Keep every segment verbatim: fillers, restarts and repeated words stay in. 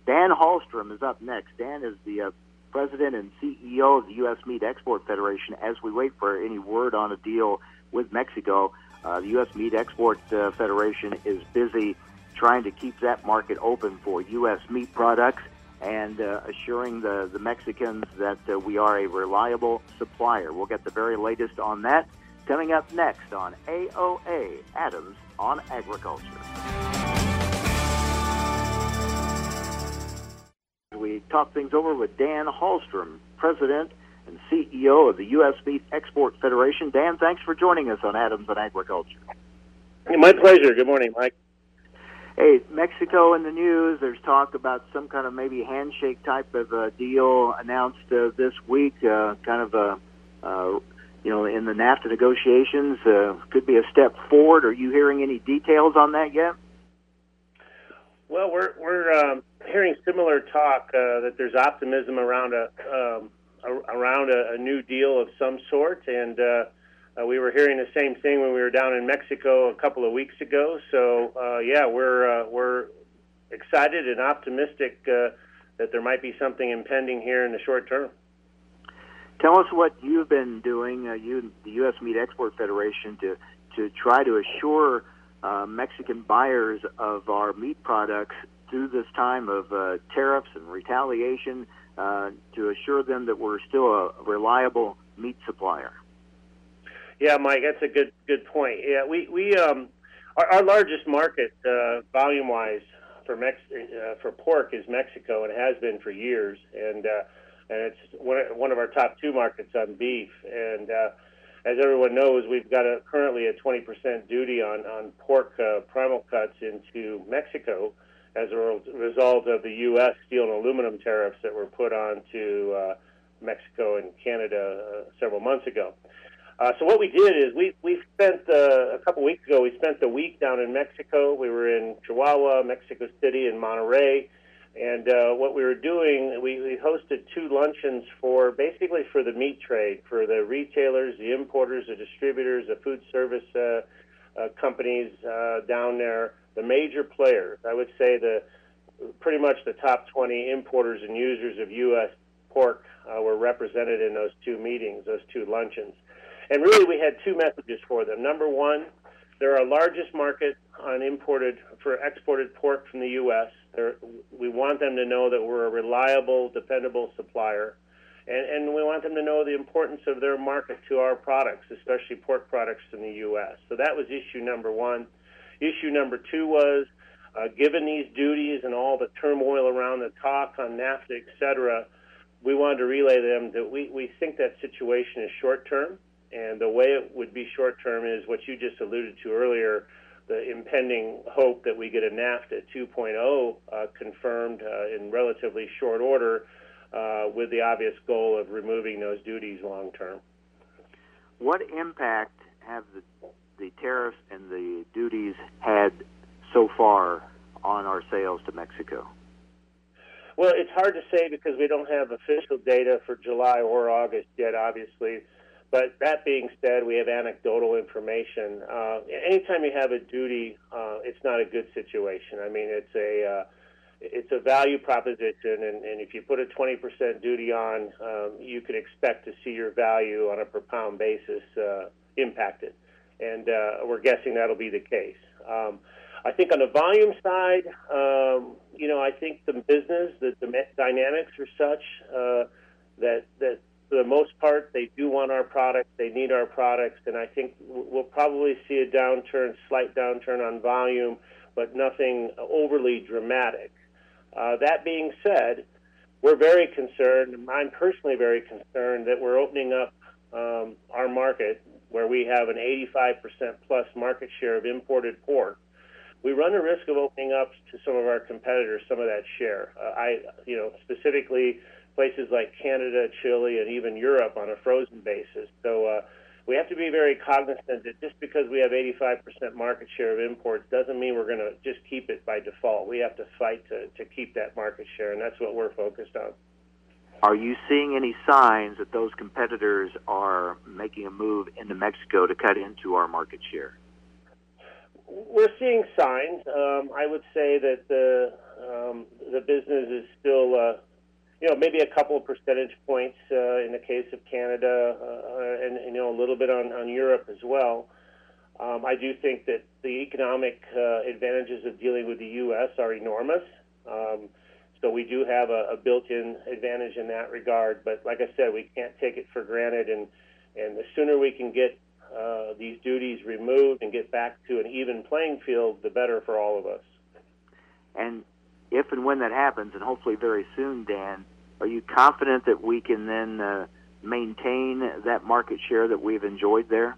Dan Hallstrom is up next. Dan is the uh, president and C E O of the U S Meat Export Federation. As we wait for any word on a deal with Mexico, uh, the U S Meat Export uh, Federation is busy trying to keep that market open for U S meat products and uh, assuring the, the Mexicans that uh, we are a reliable supplier. We'll get the very latest on that coming up next on A O A, Adams on Agriculture. We talk things over with Dan Hallstrom, president and C E O of the U S Meat Export Federation. Dan, thanks for joining us on Adams on Agriculture. My pleasure. Good morning, Mike. Hey, Mexico in the news. There's talk about some kind of maybe handshake type of uh, deal announced uh, this week, uh, kind of a, uh, you know, in the NAFTA negotiations. Uh, could be a step forward. Are you hearing any details on that yet? Well, we're we're um, hearing similar talk uh, that there's optimism around a um, around a, a new deal of some sort, and uh, uh, we were hearing the same thing when we were down in Mexico a couple of weeks ago. So, uh, yeah, we're uh, we're excited and optimistic uh, that there might be something impending here in the short term. Tell us what you've been doing, uh, you, the U S Meat Export Federation, to to try to assure Uh, Mexican buyers of our meat products through this time of uh, tariffs and retaliation, uh, to assure them that we're still a reliable meat supplier. Yeah, Mike, that's a good good point. Yeah, we we um, our, our largest market uh, volume wise for Mex uh, for pork is Mexico, and it has been for years, and uh, and it's one of, one of our top two markets on beef. And uh, as everyone knows, we've got a, currently a twenty percent duty on, on pork uh, primal cuts into Mexico as a result of the U S steel and aluminum tariffs that were put on to uh, Mexico and Canada uh, several months ago. Uh, so what we did is we, we spent, uh, a couple weeks ago, we spent a week down in Mexico. We were in Chihuahua, Mexico City, and Monterrey. And uh, what we were doing, we, we hosted two luncheons for basically for the meat trade, for the retailers, the importers, the distributors, the food service uh, uh, companies uh, down there, the major players. I would say the pretty much the top twenty importers and users of U S pork uh, were represented in those two meetings, those two luncheons. And really we had two messages for them. Number one, they're our largest market on imported for exported pork from the U S They're, we want them to know that we're a reliable, dependable supplier, and, and we want them to know the importance of their market to our products, especially pork products in the U S So that was issue number one. Issue number two was, uh, given these duties and all the turmoil around the talk on NAFTA, et cetera, we wanted to relay them that we, we think that situation is short-term, and the way it would be short-term is what you just alluded to earlier, the impending hope that we get a NAFTA two point oh uh, confirmed uh, in relatively short order, uh, with the obvious goal of removing those duties long term. What impact have the, the tariffs and the duties had so far on our sales to Mexico? Well, it's hard to say because we don't have official data for July or August yet, obviously. But that being said, we have anecdotal information. Uh, anytime you have a duty, uh, it's not a good situation. I mean, it's a uh, it's a value proposition, and, and if you put a twenty percent duty on, um, you can expect to see your value on a per pound basis uh, impacted. And uh, we're guessing that'll be the case. Um, I think on the volume side, um, you know, I think the business, the, the dynamics are such uh, that that. For the most part, they do want our products, they need our products, and I think we'll probably see a downturn, slight downturn on volume, but nothing overly dramatic. Uh, that being said, we're very concerned, I'm personally very concerned, that we're opening up um, our market where we have an eighty-five percent plus market share of imported pork. We run the risk of opening up to some of our competitors some of that share. Uh, I, you know, specifically places like Canada, Chile, and even Europe on a frozen basis. So uh, we have to be very cognizant that just because we have eighty-five percent market share of imports doesn't mean we're going to just keep it by default. We have to fight to, to keep that market share, and that's what we're focused on. Are you seeing any signs that those competitors are making a move into Mexico to cut into our market share? We're seeing signs. Um, I would say that the um, the business is still, uh, you know, maybe a couple of percentage points uh, in the case of Canada, uh, and, and you know a little bit on, on Europe as well. Um, I do think that the economic uh, advantages of dealing with the U S are enormous. Um, so we do have a, a built-in advantage in that regard. But like I said, we can't take it for granted. And, and the sooner we can get uh, these duties removed and get back to an even playing field, the better for all of us. And if and when that happens, and hopefully very soon, Dan, are you confident that we can then uh, maintain that market share that we've enjoyed there?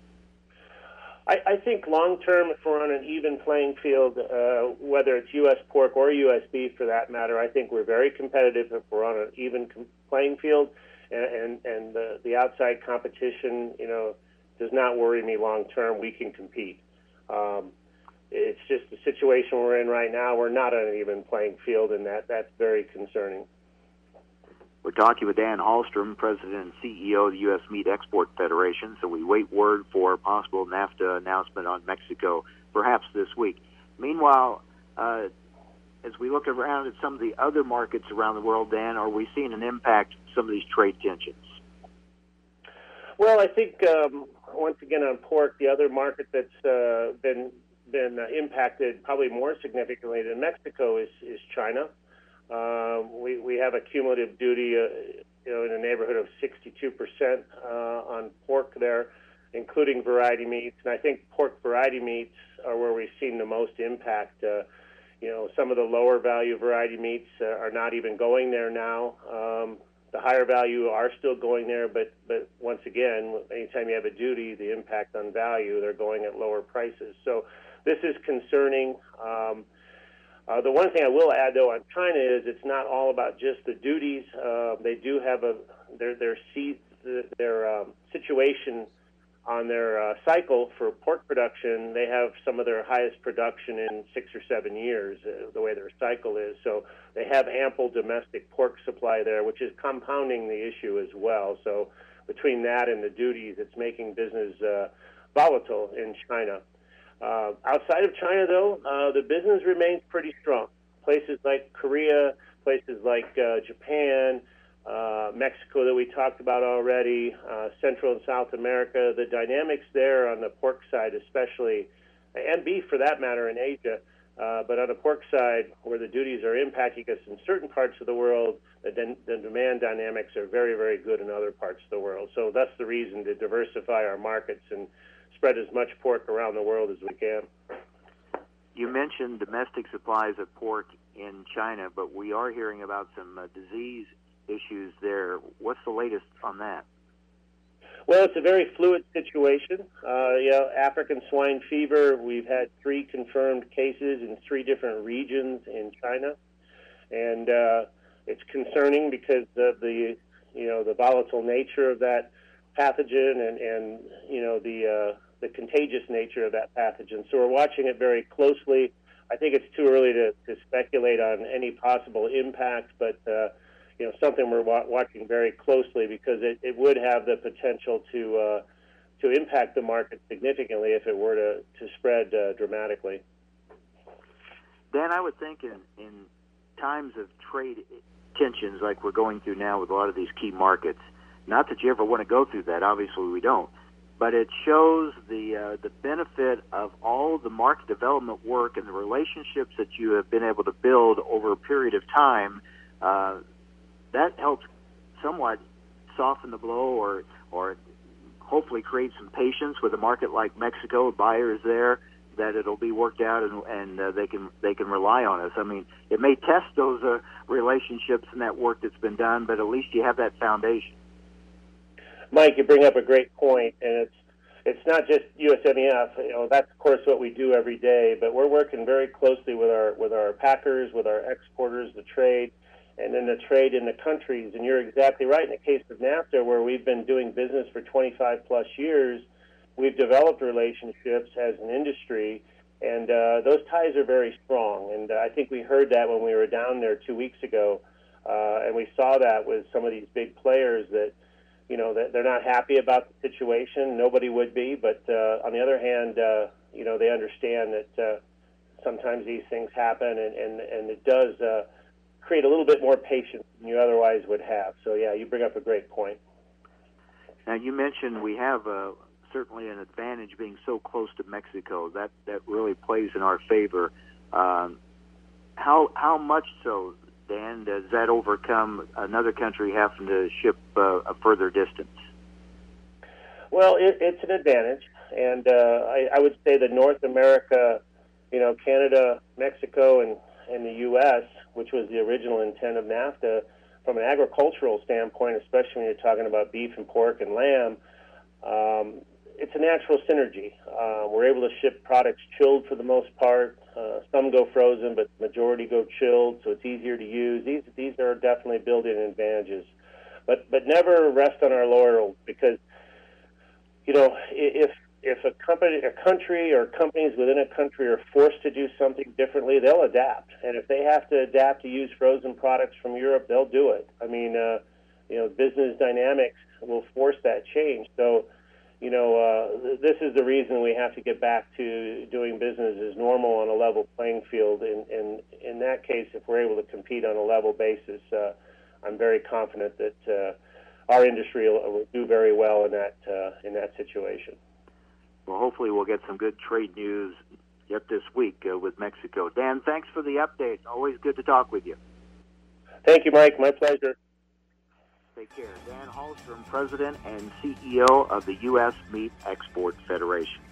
I, I think long-term, if we're on an even playing field, uh, whether it's U S pork or U S beef for that matter, I think we're very competitive if we're on an even com- playing field, and, and, and the, the outside competition, you know, does not worry me long-term. We can compete. Um, it's just the situation we're in right now. We're not on an even playing field, and that, that's very concerning. We're talking with Dan Hallstrom, President and C E O of the U S Meat Export Federation, so we wait word for a possible NAFTA announcement on Mexico, perhaps this week. Meanwhile, uh, as we look around at some of the other markets around the world, Dan, are we seeing an impact of some of these trade tensions? Well, I think, um, once again, on pork, the other market that's uh, been, been uh, impacted probably more significantly than Mexico is, is China. Uh, we, we have a cumulative duty, uh, you know, in the neighborhood of sixty-two percent uh, on pork there, including variety meats. And I think pork variety meats are where we've seen the most impact. Uh, you know, some of the lower value variety meats uh, are not even going there now. Um, the higher value are still going there, but, but once again, anytime you have a duty, the impact on value, they're going at lower prices. So this is concerning. Um, Uh, the one thing I will add, though, on China is it's not all about just the duties. Uh, they do have a their their seat, their um, situation on their uh, cycle for pork production. They have some of their highest production in six or seven years, uh, the way their cycle is. So they have ample domestic pork supply there, which is compounding the issue as well. So between that and the duties, it's making business uh, volatile in China. Uh, outside of China, though, uh, the business remains pretty strong. Places like Korea, places like uh, Japan, uh, Mexico that we talked about already, uh, Central and South America, the dynamics there on the pork side especially, and beef for that matter in Asia, uh, but on the pork side where the duties are impacting us in certain parts of the world, the, den- the demand dynamics are very, very good in other parts of the world. So that's the reason to diversify our markets and spread as much pork around the world as we can. You mentioned domestic supplies of pork in China, but we are hearing about some uh, disease issues there. What's the latest on that? Well, it's a very fluid situation. Uh, you know, African swine fever, we've had three confirmed cases in three different regions in China. And uh, it's concerning because of the, you know, the volatile nature of that pathogen and, and you know, the uh, the contagious nature of that pathogen. So we're watching it very closely. I think it's too early to, to speculate on any possible impact, but uh, you know, something we're wa- watching very closely because it, it would have the potential to uh, to impact the market significantly if it were to, to spread uh, dramatically. Dan, I would think in, in times of trade tensions like we're going through now with a lot of these key markets, not that you ever want to go through that, obviously we don't, but it shows the uh, the benefit of all the market development work and the relationships that you have been able to build over a period of time. Uh, that helps somewhat soften the blow or, or hopefully create some patience with a market like Mexico, buyers there, that it'll be worked out and, and uh, they can they can rely on us. I mean, it may test those uh, relationships and that work that's been done, but at least you have that foundation. Mike, you bring up a great point, and it's it's not just U S M E F. You know, that's of course what we do every day, but we're working very closely with our with our packers, with our exporters, the trade, and then the trade in the countries. And you're exactly right. In the case of NAFTA, where we've been doing business for twenty-five plus years, we've developed relationships as an industry, and uh, those ties are very strong. And uh, I think we heard that when we were down there two weeks ago, uh, and we saw that with some of these big players that, you know, that they're not happy about the situation. Nobody would be, but uh, on the other hand, uh, you know, they understand that uh, sometimes these things happen, and, and, and it does uh, create a little bit more patience than you otherwise would have. So, yeah, you bring up a great point. Now, you mentioned we have uh, certainly an advantage being so close to Mexico. That that really plays in our favor. Um, how how much so, Dan, does that overcome another country having to ship uh, a further distance? Well, it, it's an advantage, and uh, I, I would say that North America, you know, Canada, Mexico, and, and the U S, which was the original intent of NAFTA, from an agricultural standpoint, especially when you're talking about beef and pork and lamb, um, it's a natural synergy. Uh, we're able to ship products chilled for the most part. Uh, some go frozen, but the majority go chilled, so it's easier to use. These these are definitely built-in advantages. But but never rest on our laurels, because you know, if if a company, a country, or companies within a country are forced to do something differently, they'll adapt. And if they have to adapt to use frozen products from Europe, they'll do it. I mean, uh, you know, business dynamics will force that change. So, you know, uh, this is the reason we have to get back to doing business as normal on a level playing field. And, and in that case, if we're able to compete on a level basis, uh, I'm very confident that uh, our industry will, will do very well in that uh, in that situation. Well, hopefully we'll get some good trade news yet this week uh, with Mexico. Dan, thanks for the update. Always good to talk with you. Thank you, Mike. My pleasure. Take care. Dan Hallstrom, President and C E O of the U S Meat Export Federation.